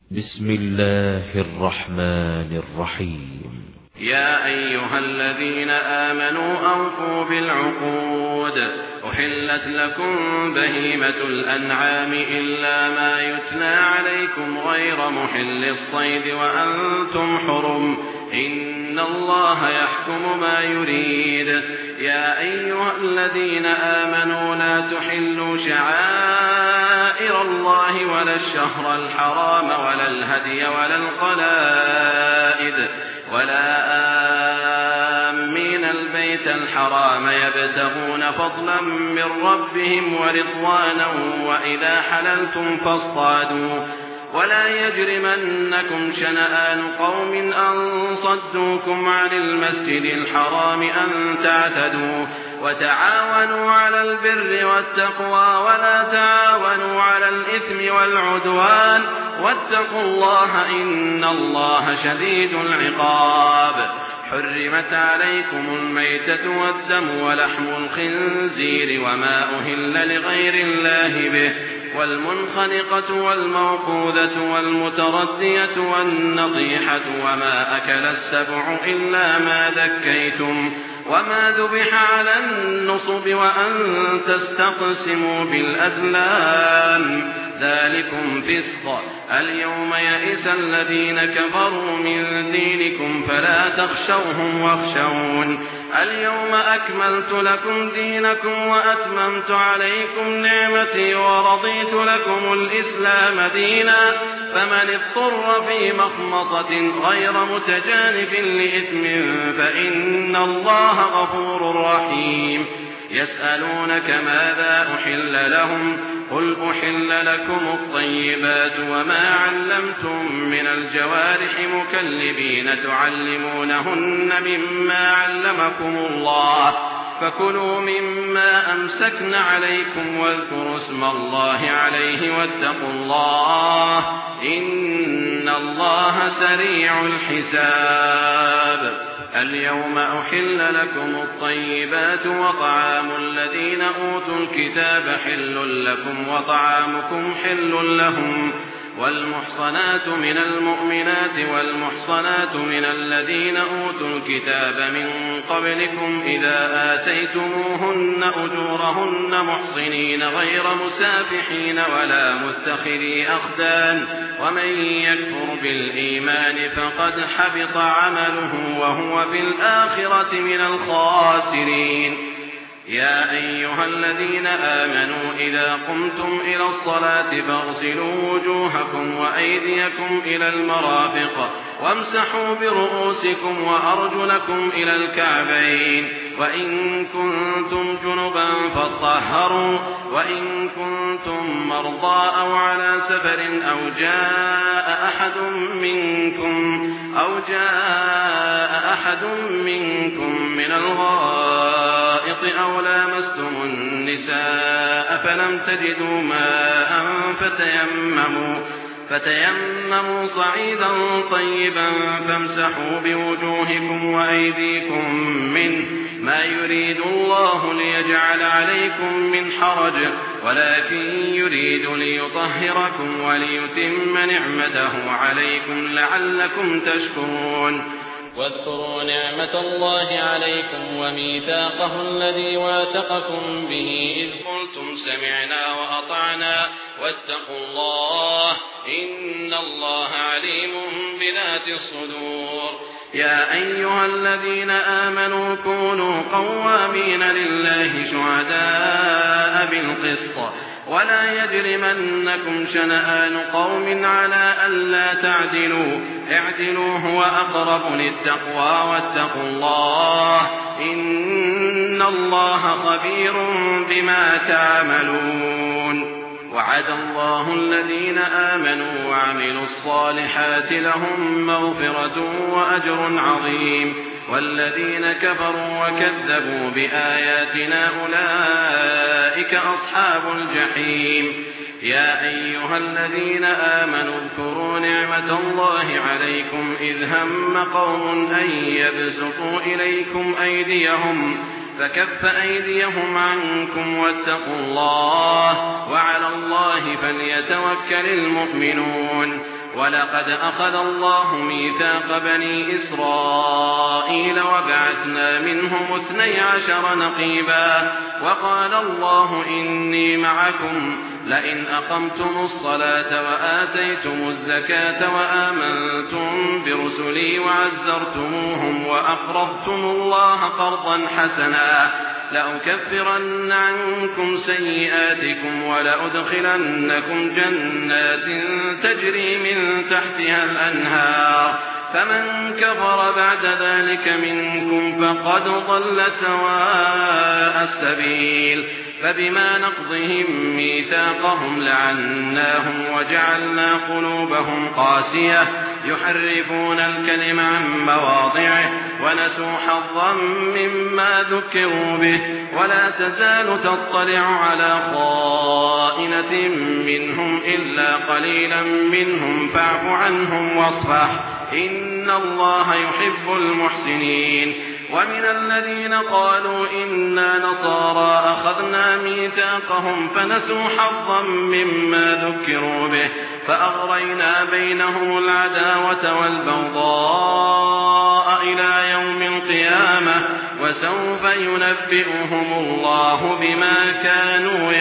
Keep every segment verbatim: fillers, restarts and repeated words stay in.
بسم الله الرحمن الرحيم. يا أيها الذين آمنوا أوفوا بالعقود. أحلت لكم بهيمة الأنعام إلا ما يتلى عليكم غير محل الصيد وأنتم حرم، إن الله يحكم ما يريد. يا أيها الذين آمنوا لا تحلوا شعائر الله ولا الشهر الحرام ولا الهدي ولا القلائد ولا آمين البيت الحرام يبتغون فضلا من ربهم ورضوانا وإذا حللتم فاصطادوا، ولا يجرمنكم شنآن قوم أن صدوكم عن المسجد الحرام أن تعتدوا، وتعاونوا على البر والتقوى ولا تعاونوا على الإثم والعدوان، واتقوا الله إن الله شديد العقاب. حرمت عليكم الميتة والدم ولحم الخنزير وما أهل لغير الله به، والمنخنقة والموقوذة والمتردية والنطيحة وما أكل السبع إلا ما ذكيتم وما ذبح على النصب وأن تستقسموا بالأزلام، ذلكم فسق. اليوم يئس الذين كفروا من دينكم فلا تخشوهم واخشون. اليوم أكملت لكم دينكم وأتممت عليكم نعمتي ورضيت لكم الإسلام دينا، فمن اضطر في مخمصة غير متجانف لإثم فإن الله غفور رحيم. يسألونك ماذا أحل لهم، قل أحل لكم الطيبات وما علمتم من الجوارح مكلبين تعلمونهن مما علمكم الله، فكلوا مما أمسكن عليكم واذكروا اسم الله عليه واتقوا الله إن الله سريع الحساب. اليوم أحل لكم الطيبات وطعام الذين أوتوا الكتاب حل لكم وطعامكم حل لهم، والمحصنات من المؤمنات والمحصنات من الذين أوتوا الكتاب من قبلكم إذا آتيتموهن أجورهن محصنين غير مسافحين ولا متخذي أخدان، ومن يكفر بالإيمان فقد حبط عمله وهو في الآخرة من الخاسرين. يا أيها الذين آمنوا إذا قمتم إلى الصلاة فاغسلوا وجوهكم وأيديكم إلى المرافق وامسحوا برؤوسكم وأرجلكم إلى الكعبين، وإن كنتم جنبا فاطهروا، وإن كنتم مرضى أو على سفر أو جاء أحد منكم أو جاء أحد منكم من الغائط أو لامستم النساء فلم تجدوا ماء فتيمموا فتيمموا صعيدا طيبا فامسحوا بوجوهكم وأيديكم منه، ما يريد الله ليجعل عليكم من حرج ولكن يريد ليطهركم وليتم نعمته عليكم لعلكم تشكرون. واذكروا نعمة الله عليكم وميثاقه الذي واثقكم به إذ قلتم سمعنا وأطعنا واتقوا الله إن الله عليم بذات الصدور. يا أيها الذين آمنوا كونوا قوامين لله شهداء بالقسط، ولا يجرمنكم شنآن قوم على ألا تعدلوا، اعدلوا هو أقرب للتقوى واتقوا الله إن الله خبير بما تعملون. وعد الله الذين آمنوا وعملوا الصالحات لهم مغفرة وأجر عظيم، والذين كفروا وكذبوا بآياتنا أولئك أصحاب الجحيم. يا أيها الذين آمنوا اذكروا نعمة الله عليكم إذ هم قوم أن يبسطوا إليكم أيديهم فكف أيديهم عنكم واتقوا الله وعلى الله فليتوكل المؤمنون. ولقد أخذ الله ميثاق بني إسرائيل وبعثنا منهم اثني عشر نقيبا وقال الله إني معكم لئن أقمتم الصلاة وآتيتم الزكاة وآمنتم برسلي وعزرتموهم وأقرضتم الله قرضا حسنا لأكفرن عنكم سيئاتكم ولأدخلنكم جنات تجري من تحتها الأنهار فمن كفر بعد ذلك منكم فقد ضل سواء السبيل فبما نقضهم ميثاقهم لعناهم وجعلنا قلوبهم قاسية يحرفون الكلم عن مواضعه ونسوا حظا مما ذكروا به ولا تزال تطلع على خائنة منهم إلا قليلا منهم فاعف عنهم واصفح إن الله يحب المحسنين ومن الذين قالوا إنا نصارى أخذنا ميثاقهم فنسوا حظا مما ذكروا به فأغرينا بينهم العداوة والبغضاء إلى يوم القيامة وسوف ينبئهم الله بما كانوا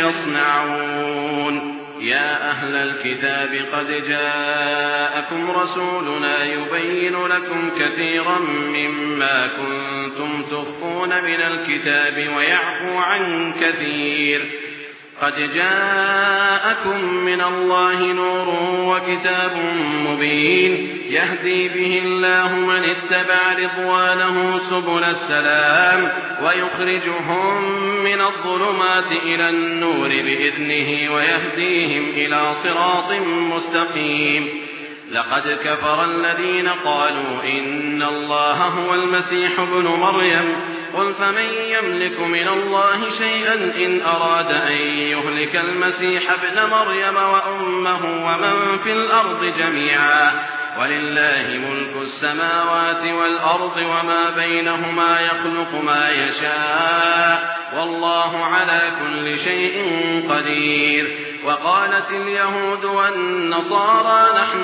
يصنعون يا أهل الكتاب قد جاءكم رسولنا يبين لكم كثيرا مما كنتم تخفون من الكتاب ويعفو عن كثير قد جاءكم من الله نور وكتاب مبين يهدي به الله من اتبع رضوانه سبل السلام ويخرجهم من الظلمات إلى النور بإذنه ويهديهم إلى صراط مستقيم لقد كفر الذين قالوا إن الله هو المسيح ابن مريم قل فمن يملك من الله شيئا إن أراد أن يهلك المسيح ابن مريم وأمه ومن في الأرض جميعا ولله ملك السماوات والأرض وما بينهما يخلق ما يشاء والله على كل شيء قدير وقالت اليهود والنصارى نحن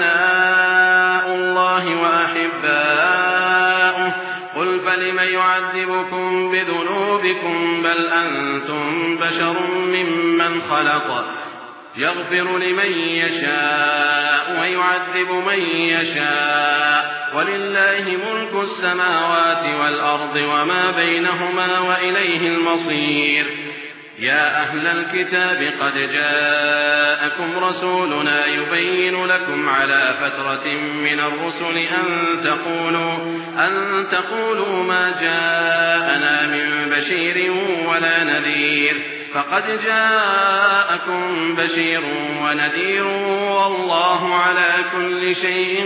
أبناء الله وأحباؤه قل فلم يعذبكم بذنوبكم بل أنتم بشر ممن خلق يغفر لمن يشاء ويعذب من يشاء ولله ملك السماوات والأرض وما بينهما وإليه المصير يا أهل الكتاب قد جاءكم رسولنا يبين لكم على فترة من الرسل أن تقولوا, أن تقولوا ما جاءنا من بشير ولا نذير فقد جاءكم بشير ونذير والله على كل شيء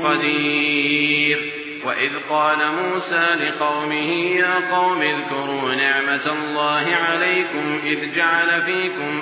قدير وإذ قال موسى لقومه يا قوم اذكروا نعمة الله عليكم إذ جعل فيكم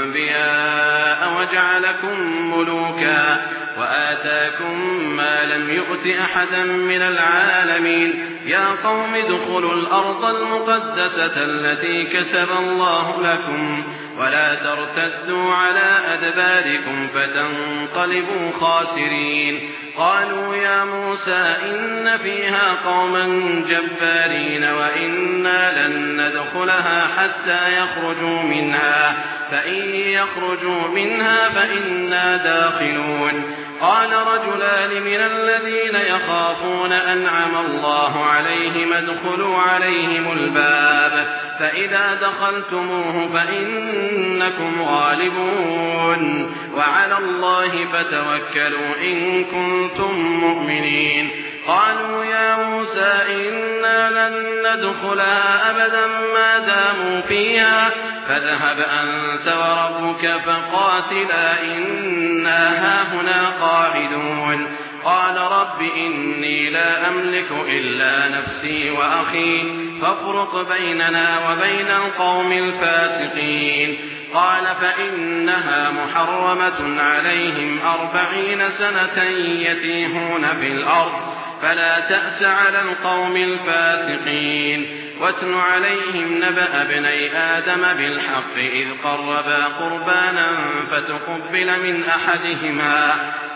أنبياء وجعلكم ملوكا وآتاكم ما لم يؤت أحدا من العالمين يا قوم ادخلوا الأرض المقدسة التي كتب الله لكم ولا ترتدوا على أدباركم فتنقلبوا خاسرين قالوا يا موسى إن فيها قوما جبارين وإنا لن ندخلها حتى يخرجوا منها فإن يخرجوا منها فإنا داخلون قال رجلان من الذين يخافون أنعم الله عليهم ادخلوا عليهم الباب فإذا دخلتموه فإنكم غالبون وعلى الله فتوكلوا إن كنتم مؤمنين قالوا يا موسى إنا لن ندخلها أبدا ما داموا فيها فاذهب أنت وربك فقاتلا إنا هاهنا قاعدون قال رب إني لا أملك إلا نفسي وأخي فافرق بيننا وبين القوم الفاسقين قال فإنها محرمة عليهم أربعين سنة يتيهون في الأرض فلا تأس على القوم الفاسقين واتل عليهم نبأ ابني آدم بالحق إذ قربا قربانا فتقبل من أحدهما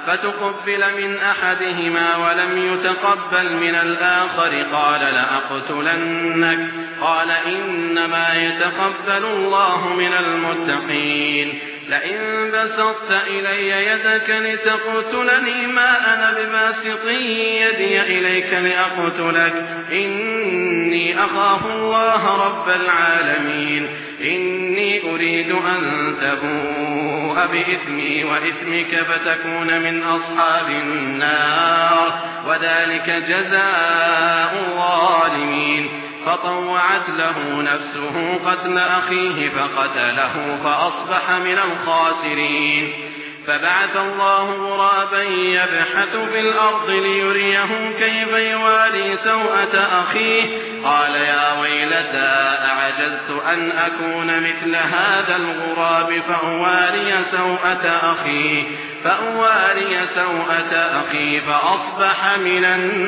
فتقبل من أحدهما ولم يتقبل من الآخر قال لأقتلنك قال إنما يتقبل الله من المتقين لئن بسطت إلي يدك لتقتلني ما أنا بباسط يدي إليك لأقتلك إني أخاف الله رب العالمين إني أريد أن تبوء بإثمي وإثمك فتكون من أصحاب النار وذلك جزاء الظالمين فطوعت له نفسه قتل أخيه فقتله فأصبح من الخاسرين فبعث الله غرابا يبحث في الأرض ليريه كيف يواري سوءة أخيه قال يا ويلتى أعجزت أن أكون مثل هذا الغراب فأواري سوءة أخي فأواري سوءة أخي فأصبح من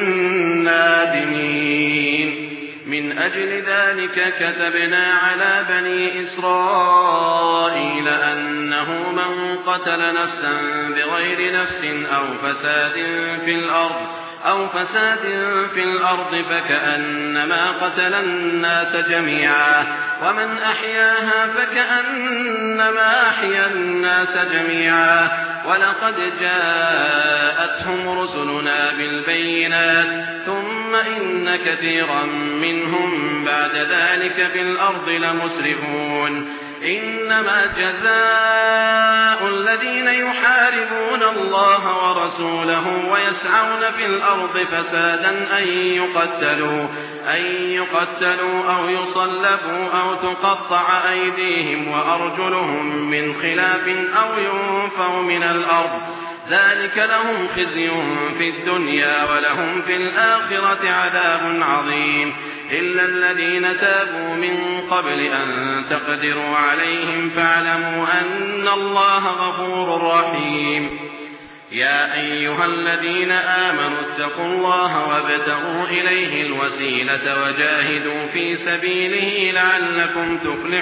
النادمين من أجل ذلك كتبنا على بني إسرائيل أنه من قتل نفسا بغير نفس أو فساد في الأرض أو فساد في الأرض فكأنما قتل الناس جميعا ومن أحياها فكأنما أحيا الناس جميعا ولقد جاءتهم رسلنا بالبينات ثم إن كثيرا منهم بعد ذلك في الأرض لمسرفون إنما جزاء الذين يحاربون الله ورسوله ويسعون في الأرض فسادا أن يقتلوا أن يقتلوا أو يصلبوا أو تقطع أيديهم وأرجلهم من خلاف أو ينفوا من الأرض ذلك لهم خزي في الدنيا ولهم في الآخرة عذاب عظيم إلا الذين تابوا من قبل أن تقدروا عليهم فاعلموا أن الله غفور رحيم يا أيها الذين آمنوا اتقوا الله وابتغوا إليه الوسيلة وجاهدوا في سبيله لعلكم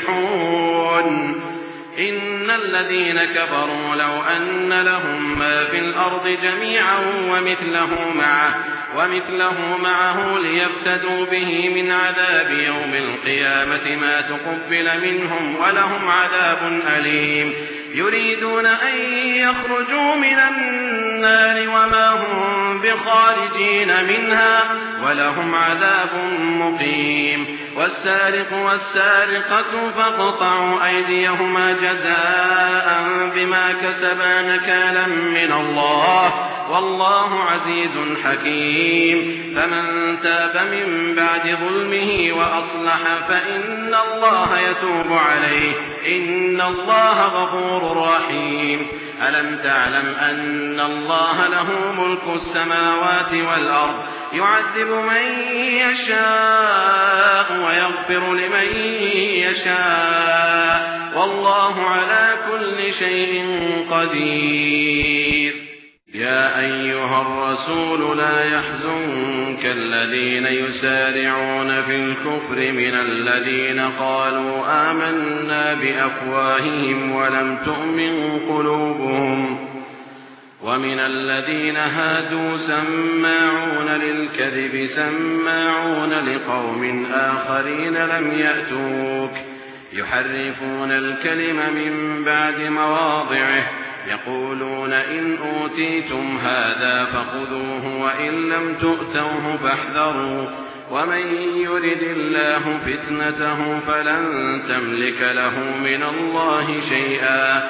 تفلحون إن الذين كفروا لو أن لهم ما في الأرض جميعا ومثله معه ومثله معه ليفتدوا به من عذاب يوم القيامة ما تقبل منهم ولهم عذاب أليم يريدون أن يخرجوا من النار وما هم بخارجين منها ولهم عذاب مقيم والسارق والسارقة فاقطعوا أيديهما جزاء بما كسبا نكالا من الله والله عزيز حكيم فمن تاب من بعد ظلمه وأصلح فإن الله يتوب عليه إن الله غفور رحيم ألم تعلم أن الله له ملك السماوات والأرض يعذب من يشاء ويغفر لمن يشاء والله على كل شيء قدير يا أيها الرسول لا يحزنك الذين يسارعون في الكفر من الذين قالوا آمنا بأفواههم ولم تؤمن قلوبهم ومن الذين هادوا سماعون للكذب سماعون لقوم آخرين لم يأتوك يحرفون الكلم من بعد مواضعه يقولون إن أوتيتم هذا فخذوه وإن لم تؤتوه فاحذروا ومن يرد الله فتنته فلن تملك له من الله شيئا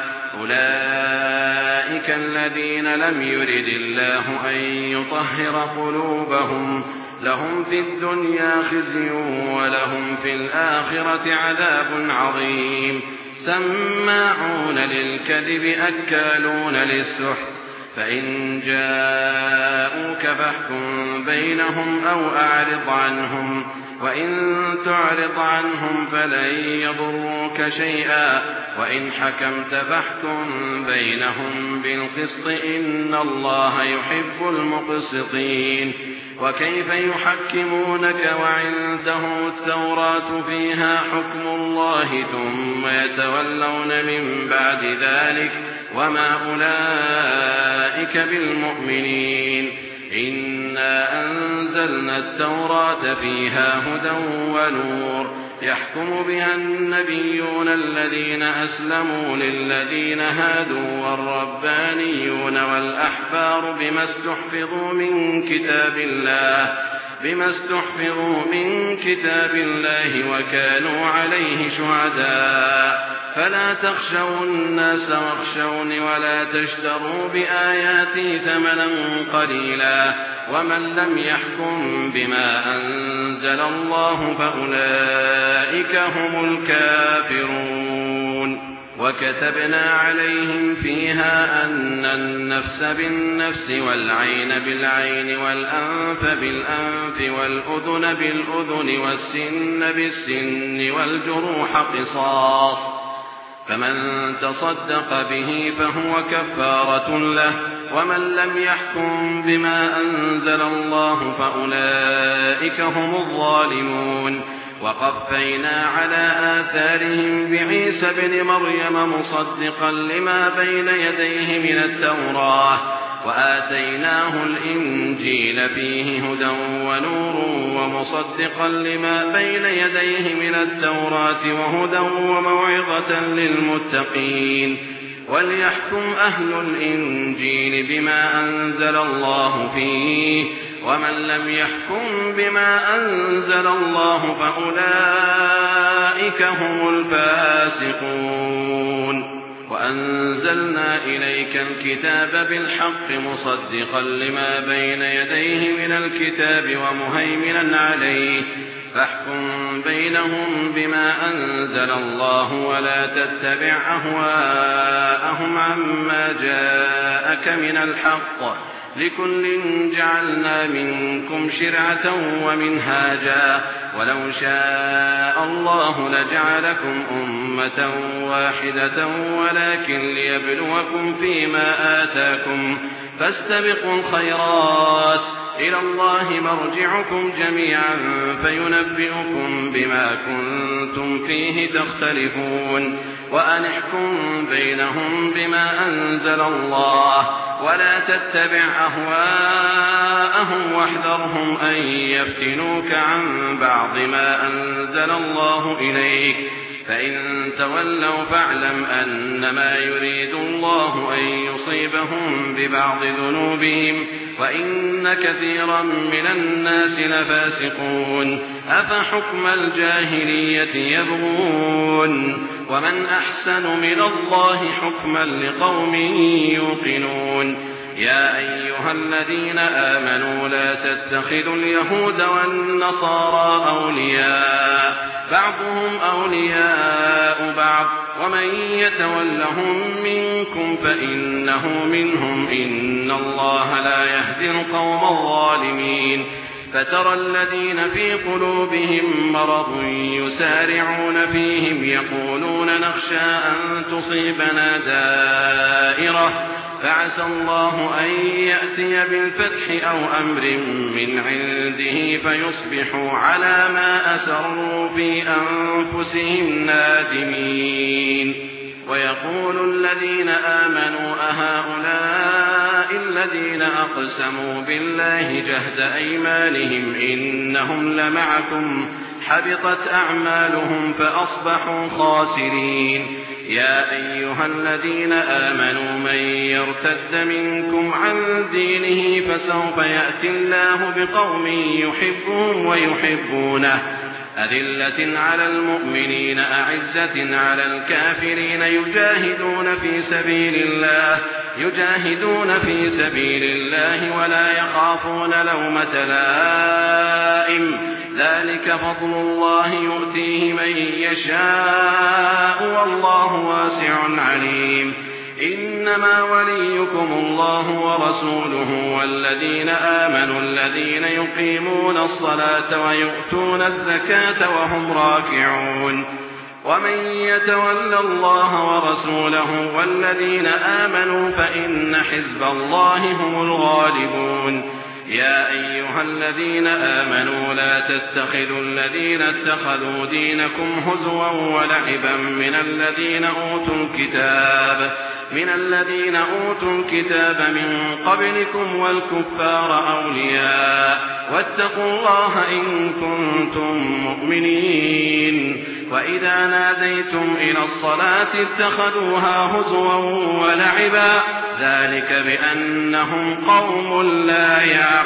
أولئك الذين لم يرد الله أن يطهر قلوبهم لهم في الدنيا خزي ولهم في الآخرة عذاب عظيم سماعون للكذب أكالون للسحت فإن جاءوك فاحكم بينهم أو أعرض عنهم وإن تعرض عنهم فلن يضروك شيئا وإن حكمت فاحكم بينهم بالقسط إن الله يحب المقسطين وكيف يحكمونك وعندهم التوراة فيها حكم الله ثم يتولون من بعد ذلك وما أولئك بالمؤمنين إنا أنزلنا التوراة فيها هدى ونور يحكم بها النبيون الذين أسلموا للذين هادوا والربانيون والأحبار بما استحفظوا من كتاب الله بما استحفظوا من كتاب الله وكانوا عليه شهداء فلا تخشوا الناس واخشوني ولا تشتروا بآياتي ثمنا قليلا ومن لم يحكم بما أنزل الله فأولئك هم الكافرون وكتبنا عليهم فيها أن النفس بالنفس والعين بالعين والأنف بالأنف والأذن بالأذن والسن بالسن والجروح قصاص فمن تصدق به فهو كفارة له ومن لم يحكم بما أنزل الله فأولئك هم الظالمون وقفينا على آثارهم بعيسى ابن مريم مصدقا لما بين يديه من التوراة وآتيناه الإنجيل فيه هدى ونور ومصدقا لما بين يديه من التوراة وهدى وموعظة للمتقين وليحكم أهل الإنجيل بما أنزل الله فيه ومن لم يحكم بما أنزل الله فأولئك هم الفاسقون وأنزلنا إليك الكتاب بالحق مصدقا لما بين يديه من الكتاب ومهيمنا عليه فاحكم بينهم بما أنزل الله ولا تتبع أهواءهم عما جاءك من الحق لكل جعلنا منكم شرعة ومنهاجا ولو شاء الله لجعلكم أمة واحدة ولكن ليبلوكم فيما آتاكم فاستبقوا الخيرات إلى الله مرجعكم جميعا فينبئكم بما كنتم فيه تختلفون وأن احكم بينهم بما أنزل الله ولا تتبع أهواءهم واحذرهم أن يفتنوك عن بعض ما أنزل الله إليك فإن تولوا فاعلم أنما يريد الله أن يصيبهم ببعض ذنوبهم وإن كثيرا من الناس لفاسقون أفحكم الجاهلية يبغون ومن أحسن من الله حكما لقوم يوقنون يا أيها الذين آمنوا لا تتخذوا اليهود والنصارى أولياء بعضهم أولياء بعض ومن يتولهم منكم فإنه منهم إن الله لا يهدي القوم الظالمين فترى الذين في قلوبهم مرض يسارعون فيهم يقولون نخشى أن تصيبنا دائرة فعسى الله أن يأتي بالفتح أو أمر من عنده فيصبحوا على ما أسروا في أنفسهم نادمين ويقول الذين آمنوا أهؤلاء الذين أقسموا بالله جهد أيمانهم إنهم لمعكم حبطت أعمالهم فأصبحوا خاسرين يا أيها الذين آمنوا من يرتد منكم عن دينه فسوف يأتي الله بقوم يحبهم ويحبونه أذلة على المؤمنين أعزة على الكافرين يجاهدون في سبيل الله يجاهدون في سبيل الله ولا يخافون لومة لائم ذلك فضل الله يؤتيه من يشاء والله واسع عليم إنما وليكم الله ورسوله والذين آمنوا الذين يقيمون الصلاة ويؤتون الزكاة وهم راكعون ومن يتول الله ورسوله والذين آمنوا فإن حزب الله هم الغالبون يا أيها الذين آمنوا لا تتخذوا الذين اتخذوا دينكم هزوا ولعبا من الذين أوتوا الكتاب من الذين أوتوا الكتاب من قبلكم والكفار أولياء واتقوا الله إن كنتم مؤمنين وإذا ناديتم إلى الصلاة اتخذوها هزوا ولعبا ذلك بأنهم قوم لا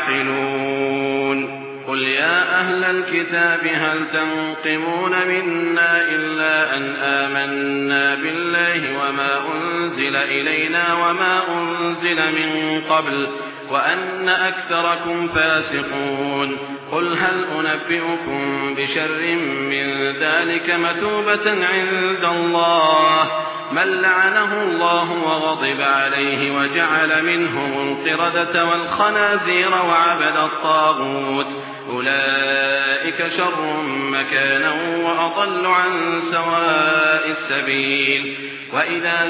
يعقلون قل يا أهل الكتاب هل تنقمون منا إلا أن آمنا بالله وما أنزل إلينا وما أنزل من قبل وأن أكثركم فاسقون قل هل أنبئكم بشر من ذلك مثوبة عند الله من لعنه الله وغضب عليه وجعل منهم القردة والخنازير وعبد الطاغوت أولئك شر مكانا وأضل عن سواء السبيل وإذا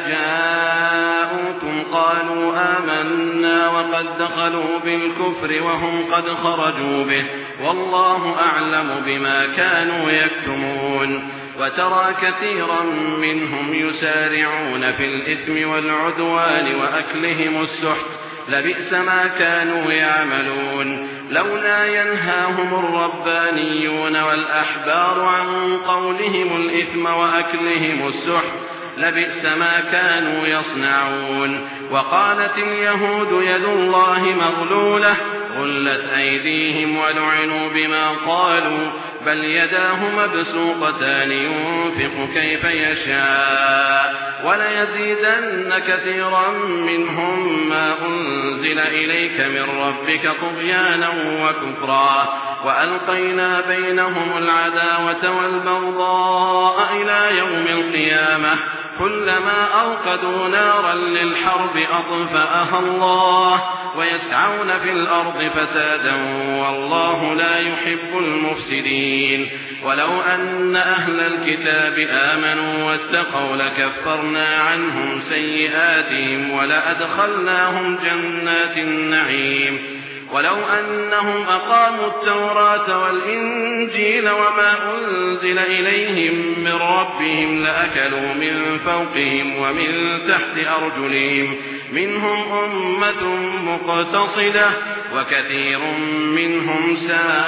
جاءوكم قالوا آمنا وقد دخلوا بالكفر وهم قد خرجوا به والله أعلم بما كانوا يكتمون وترى كثيرا منهم يسارعون في الإثم والعدوان وأكلهم السحت لبئس ما كانوا يعملون لولا ينهاهم الربانيون والأحبار عن قولهم الإثم وأكلهم السحت لبئس ما كانوا يصنعون وقالت اليهود يد الله مغلولة غلت أيديهم ولعنوا بما قالوا بل يداه مبسوطتان ينفق كيف يشاء وليزيدن كثيرا منهم ما أنزل إليك من ربك طغيانا وكفرا وألقينا بينهم العداوة والبغضاء إلى يوم القيامة كلما أوقدوا نارا للحرب أطفأها الله ويسعون في الأرض فسادا والله لا يحب المفسدين ولو أن أهل الكتاب آمنوا واتقوا لكفرنا عنهم سيئاتهم ولأدخلناهم جنات النعيم ولو أنهم أقاموا التوراة والإنجيل وما أنزل إليهم من ربهم لأكلوا من فوقهم ومن تحت أرجلهم منهم أمة مقتصدة وكثير منهم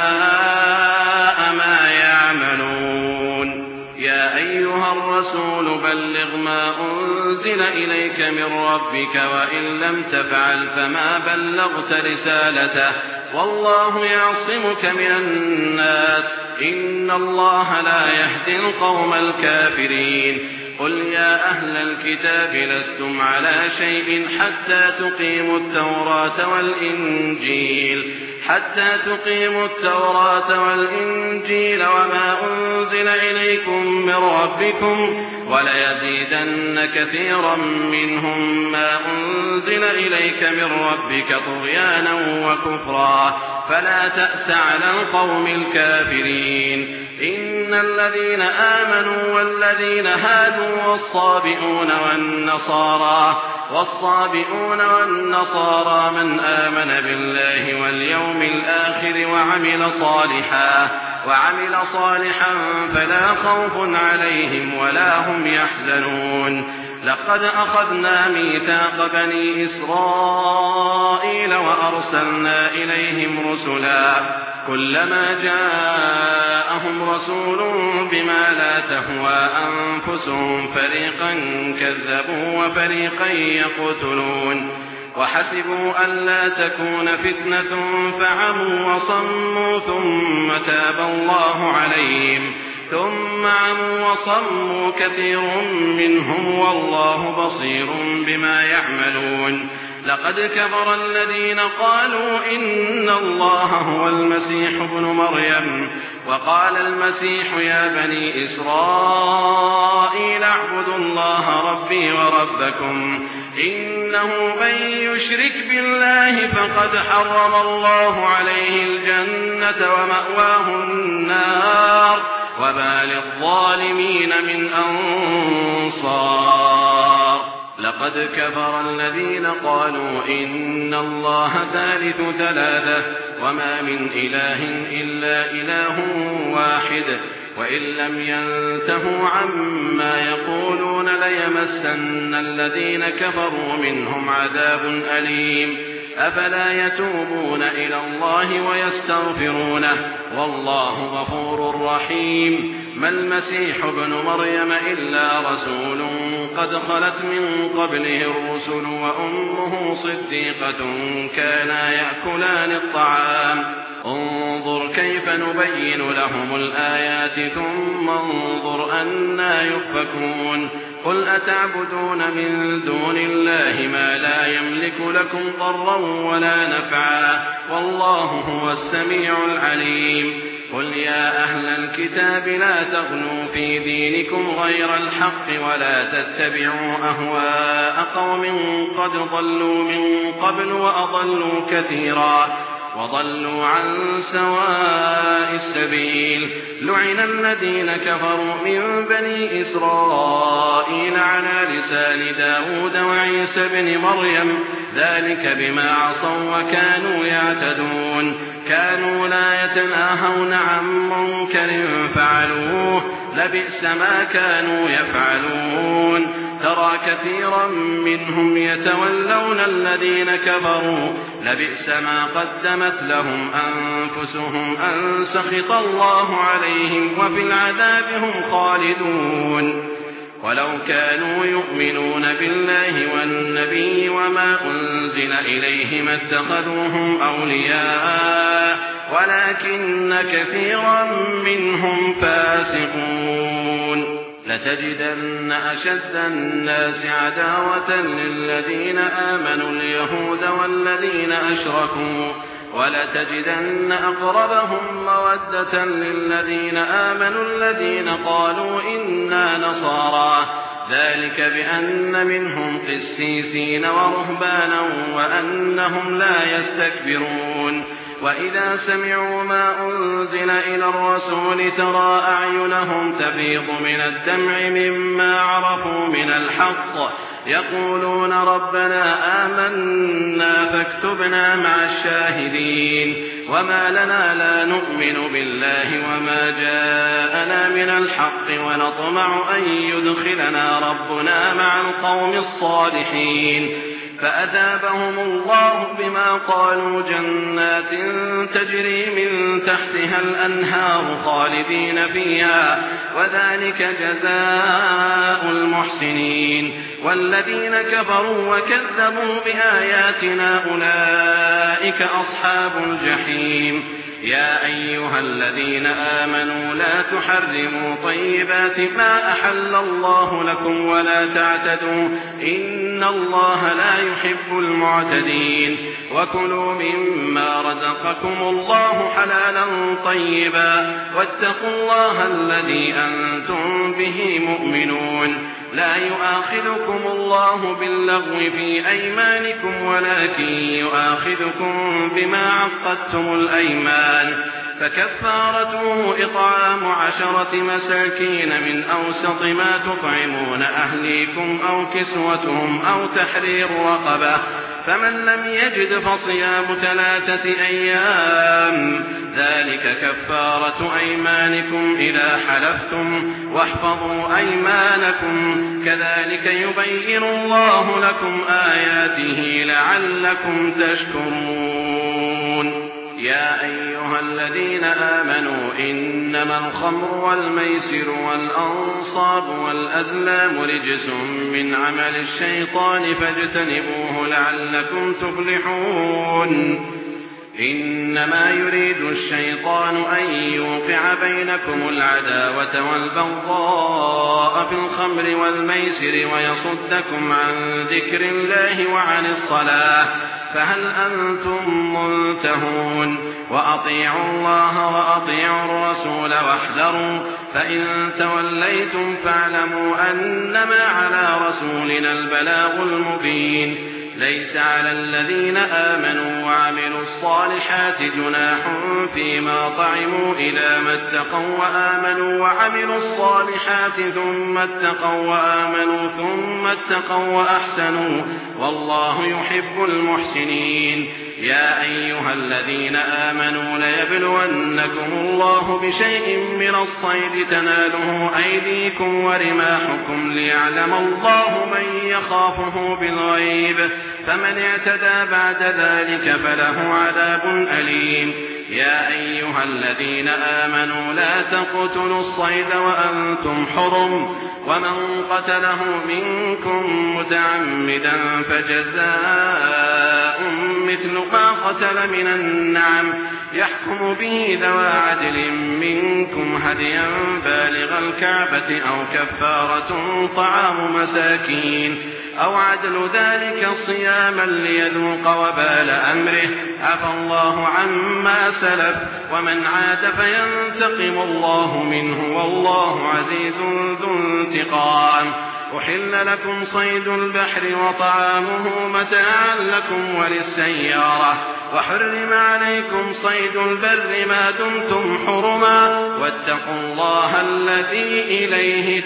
ساء ما يعملون يا أيها الرسول بلغ ما أنزل إليك من ربك وإن لم تفعل فما بلغت رسالته والله يعصمك من الناس إن الله لا يهدي القوم الكافرين قل يا أهل الكتاب لستم على شيء حتى تقيموا التوراة والإنجيل حتى تقيموا التوراة والإنجيل وما أنزل إليكم من ربكم وليزيدن كثيرا منهم ما أنزل إليك من ربك طغيانا وكفرا فلا تأس على القوم الكافرين إن الذين آمنوا والذين هادوا والصابئون والنصارى والصابئون والنصارى من آمن بالله واليوم الآخر وعمل صالحا وعمل صالحا فلا خوف عليهم ولا هم يحزنون لقد أخذنا ميثاق بني إسرائيل وأرسلنا إليهم رسلا كلما جاءهم رسول بما لا تهوى أنفسهم فريقا كذبوا وفريقا يقتلون وحسبوا ألا تكون فتنة فعموا وصموا ثم تاب الله عليهم ثم عموا وصموا كثير منهم والله بصير بما يعملون لقد كفر الذين قالوا إن الله هو المسيح ابن مريم وقال المسيح يا بني إسرائيل اعبدوا الله ربي وربكم إنه من يشرك بالله فقد حرم الله عليه الجنة ومأواه النار وما للظالمين من أنصار لقد كفر الذين قالوا إن الله ثالث ثلاثة وما من إله إلا إله واحد وإن لم ينتهوا عما يقولون ليمسن الذين كفروا منهم عذاب أليم أفلا يتوبون إلى الله ويستغفرونه والله غفور رحيم ما المسيح ابن مريم إلا رسول قد خلت من قبله الرسل وأمه صديقة كانا يأكلان الطعام انظر كيف نبين لهم الآيات ثم انظر أنا يؤفكون قل أتعبدون من دون الله ما لا يملك لكم ضرا ولا نفعا والله هو السميع العليم قل يا أهل الكتاب لا تغلوا في دينكم غير الحق ولا تتبعوا أهواء قوم قد ضلوا من قبل وأضلوا كثيرا وضلوا عن سواء السبيل لعن الذين كفروا من بني إسرائيل على لسان داود وعيسى بن مريم ذلك بما عصوا وكانوا يعتدون كانوا لا يتناهون عن منكر فعلوه لبئس ما كانوا يفعلون ترى كثيرا منهم يتولون الذين كفروا لبئس ما قدمت لهم أنفسهم أن سخط الله عليهم وفي العذاب هم خالدون ولو كانوا يؤمنون بالله والنبي وما أنزل إليه ما اتخذوهم أولياء ولكن كثيرا منهم فاسقون لتجدن أشد الناس عداوة للذين آمنوا اليهود والذين أشركوا ولتجدن أقربهم مودة للذين آمنوا الذين قالوا إنا نصارى ذلك بأن منهم قسيسين ورهبانا وأنهم لا يستكبرون وإذا سمعوا ما أنزل إلى الرسول ترى أعينهم تفيض من الدمع مما عرفوا من الحق يقولون ربنا آمنا فاكتبنا مع الشاهدين وما لنا لا نؤمن بالله وما جاءنا من الحق ونطمع أن يدخلنا ربنا مع القوم الصالحين فأذابهم الله بما قالوا جنات تجري من تحتها الأنهار خالدين فيها وذلك جزاء المحسنين والذين كفروا وكذبوا بآياتنا أولئك أصحاب الجحيم يا أيها الذين آمنوا لا تحرموا طيبات ما أحل الله لكم ولا تعتدوا إن الله لا يحب المعتدين وكلوا مما رزقكم الله حلالا طيبا واتقوا الله الذي أنتم به مؤمنون لا يؤاخذكم الله باللغو في أيمانكم ولكن يؤاخذكم بما عقدتم الأيمان فكفارته إطعام عشرة مساكين من أوسط ما تطعمون أهليكم أو كسوتهم أو تحرير رقبة فمن لم يجد فصيام ثلاثة أيام ذلك كفارة أيمانكم إذا حلفتم واحفظوا أيمانكم كذلك يبين الله لكم آياته لعلكم تشكرون يا أيها الذين آمنوا إنما الخمر والميسر والأنصاب والأزلام رجس من عمل الشيطان فاجتنبوه لعلكم تفلحون إن إنما يريد الشيطان أن يوقع بينكم العداوة والبغضاء في الخمر والميسر ويصدكم عن ذكر الله وعن الصلاة فهل أنتم منتهون وأطيعوا الله وأطيعوا الرسول واحذروا فإن توليتم فاعلموا أنما على رسولنا البلاغ المبين ليس على الذين آمنوا وعملوا الصالحات جناح فيما طعموا إذا ما اتقوا وآمنوا وعملوا الصالحات ثم اتقوا وآمنوا ثم اتقوا وأحسنوا والله يحب المحسنين يا أيها الذين آمنوا ليبلونكم الله بشيء من الصيد تناله أيديكم ورماحكم ليعلم الله من يخافه بالغيب فمن اعتدى بعد ذلك فله عذاب أليم يا أيها الذين آمنوا لا تقتلوا الصيد وأنتم حرم ومن قتله منكم متعمدا فجزاء مثل ما قتل من النعم يحكم به ذوى عدل منكم هديا بالغ الكعبة أو كفارة طعام مساكين أو عدل ذلك صياما ليذوق وبال أمره عفى الله عما سلف ومن عاد فينتقم الله منه والله عزيز ذو انتقام أحل لكم صيد البحر وطعامه متاعا لكم وللسيارة وحرم عليكم صيد البر ما دمتم حرما واتقوا الله الذي إليه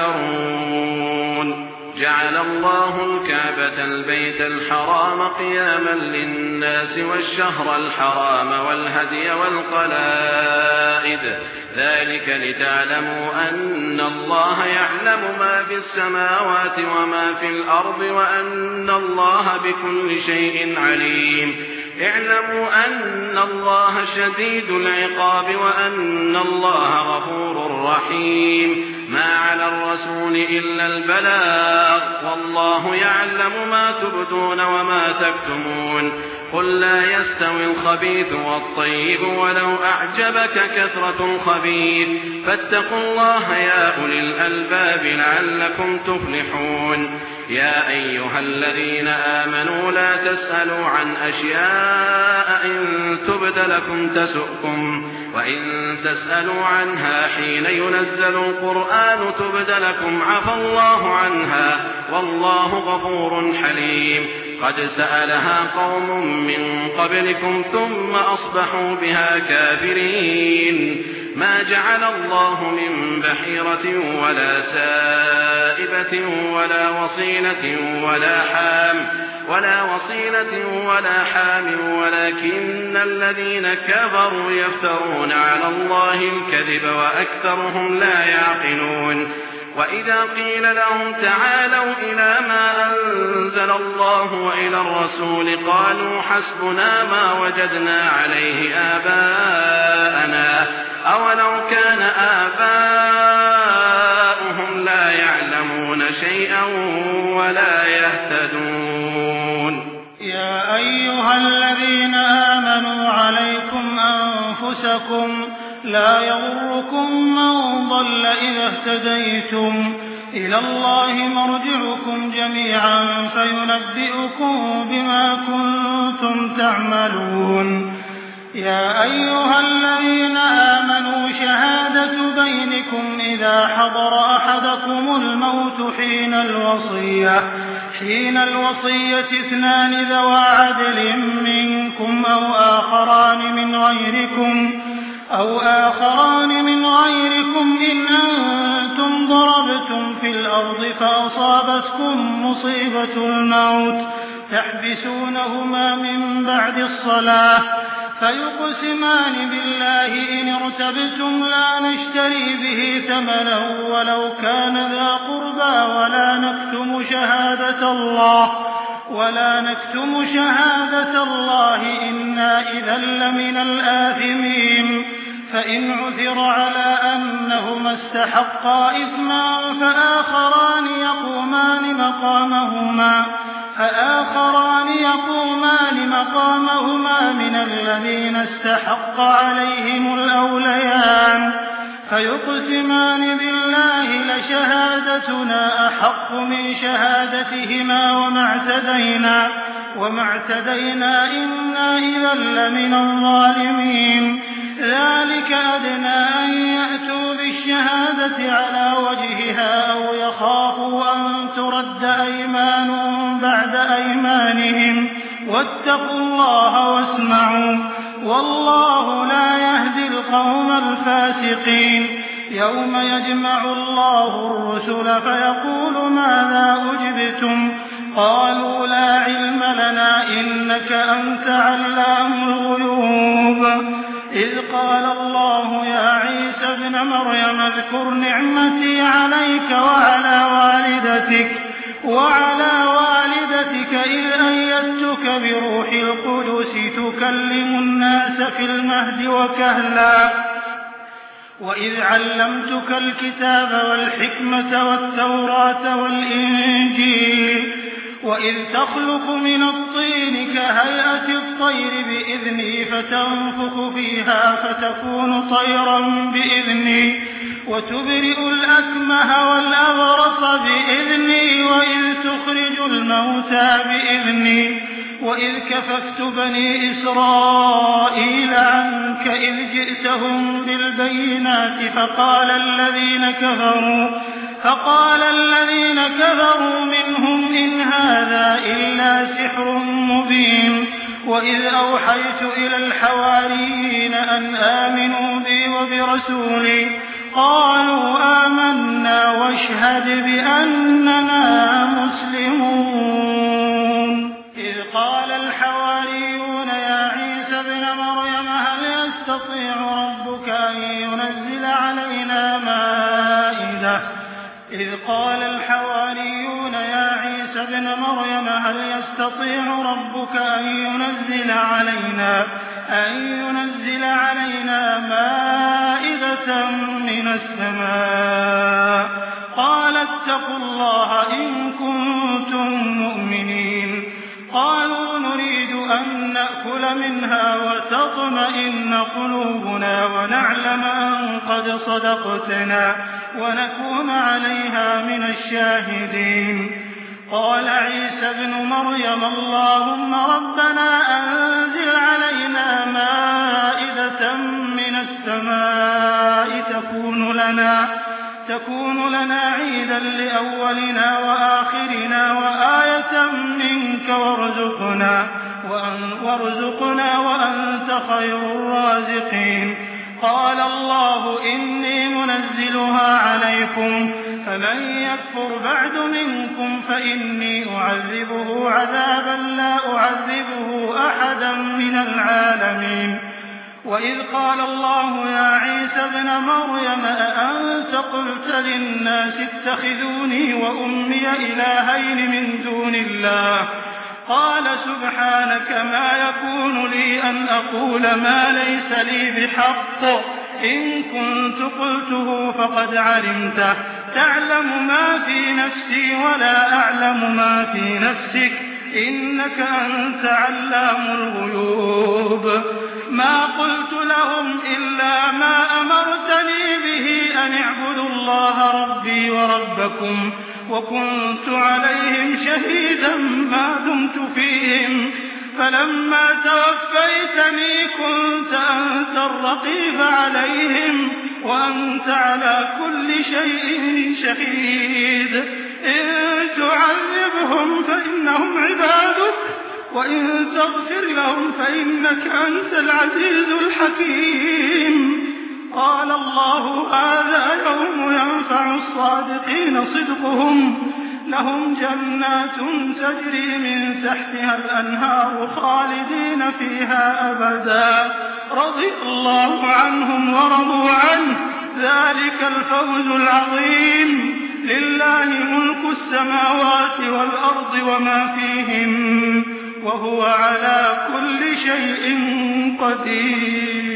تحشرون جعل الله الكعبة البيت الحرام قياما للناس والشهر الحرام والهدي والقلائد ذلك لتعلموا أن الله يعلم ما في السماوات وما في الأرض وأن الله بكل شيء عليم اعلموا أن الله شديد العقاب وأن الله غفور رحيم ما على الرسول إلا البلاغ والله يعلم ما تبدون وما تكتمون قل لا يستوي الخبيث والطيب ولو أعجبك كثرة الخبيث فاتقوا الله يا أولي الألباب لعلكم تفلحون يا أيها الذين آمنوا لا تسألوا عن أشياء إن تبد لكم تسؤكم وإن تسألوا عنها حين ينزل القرآن تبد لكم عفى الله عنها والله غفور حليم قد سألها قوم من قبلكم ثم أصبحوا بها كافرين ما جعل الله من بحيرة ولا سائبة ولا وصيلة ولا حام ولا وصيلة ولا حام ولكن الذين كفروا يفترون على الله الكذب وأكثرهم لا يعقلون وإذا قيل لهم تعالوا إلى ما أنزل الله وإلى الرسول قالوا حسبنا ما وجدنا عليه آباءنا أولو كان آباؤهم لا يعلمون شيئا ولا يهتدون يا أيها الذين آمنوا عليكم أنفسكم لا يضركم من ضل إذا اهتديتم إلى الله مرجعكم جميعا فينبئكم بما كنتم تعملون يا أيها الذين آمنوا شهادة بينكم إذا حضر أحدكم الموت حين الوصية حين الوصية اثنان ذوى عدل منكم أو آخران من غيركم أو آخران من غيركم إن أنتم ضربتم في الأرض فأصابتكم مصيبة الموت تحبسونهما من بعد الصلاة فيقسمان بالله إن ارتبتم لا نشتري به ثمنا ولو كان ذا قربى ولا نكتم شهادة الله ولا نكتم شهادة الله إنا إذا لمن الآثمين فإن عثر على أنهما استحقا إثما فآخران يقومان مقامهما أآخران يقومان مقامهما من الذين استحق عليهم الأوليان فيقسمان بالله لشهادتنا أحق من شهادتهما وما اعتدينا, وما اعتدينا إنا إذا لمن الظالمين. ذلك أدنى أن يأتوا بالشهادة على وجهها أو يخافوا أن ترد أيمان بعد أيمانهم واتقوا الله واسمعوا والله لا يهدي القوم الفاسقين. يوم يجمع الله الرسل فيقول ماذا أجبتم قالوا لا علم لنا إنك أنت علام الغيوب. إذ قال الله يا عيسى ابن مريم اذكر نعمتي عليك وعلى والدتك وعلى والدتك إذ أيدتك بروح القدس تكلم الناس في المهد وكهلا وإذ علمتك الكتاب والحكمة والتوراة والإنجيل وإذ تخلق من الطين كهيئة الطير بإذني فتنفخ فيها فتكون طيرا بإذني وتبرئ الأكمه والأبرص بإذني وإذ تخرج الموتى بإذني وإذ كففت بني إسرائيل عنك إذ جئتهم بالبينات فقال الذين كفروا فقال الذين كفروا منهم إن هذا إلا سحر مبين. وإذ أوحيت إلى الحواريين أن آمنوا بي وبرسولي قالوا آمنا واشهد بأننا مسلمون. إذ قال الحواريون يا عيسى ابن مريم هل يستطيع ربك أن ينزل علينا مائدة إذ قال الحواريون يا عيسى ابن مريم هل يستطيع ربك أن ينزل علينا أن ينزل علينا مائدة من السماء قال اتقوا الله إن كنتم مؤمنين. قالوا نريد أن نأكل منها وتطمئن قلوبنا ونعلم أن قد صدقتنا ونكون عليها من الشاهدين. قال عيسى ابن مريم اللهم ربنا أنزل علينا مائدة من السماء تكون لنا تكون لنا عيدا لأولنا وآخرنا وآية منك وارزقنا وارزقنا وأنت خير الرازقين. قال الله إني منزلها عليكم فمن يكفر بعد منكم فإني أعذبه عذابا لا أعذبه أحدا من العالمين. وإذ قال الله يا عيسى ابن مريم أأنت قلت للناس اتخذوني وأمي إلهين من دون الله قال سبحانك ما يكون لي أن أقول ما ليس لي بحق إن كنت قلته فقد علمته تعلم ما في نفسي ولا أعلم ما في نفسك إنك أنت علام الغيوب. ما قلت لهم إلا ما أمرتني به أن اعبدوا الله ربي وربكم وكنت عليهم شهيدا ما دمت فيهم فلما توفيتني كنت أنت الرقيب عليهم وأنت على كل شيء شهيد. إن تعذبهم فإنهم عبادك وإن تغفر لهم فإنك أنت العزيز الحكيم. قال الله هذا يوم ينفع الصادقين صدقهم لهم جنات تجري من تحتها الأنهار خالدين فيها أبدا رضي الله عنهم ورضوا عنه ذلك الفوز العظيم. لله ملك السماوات والأرض وما فيهم وهو على كل شيء قدير.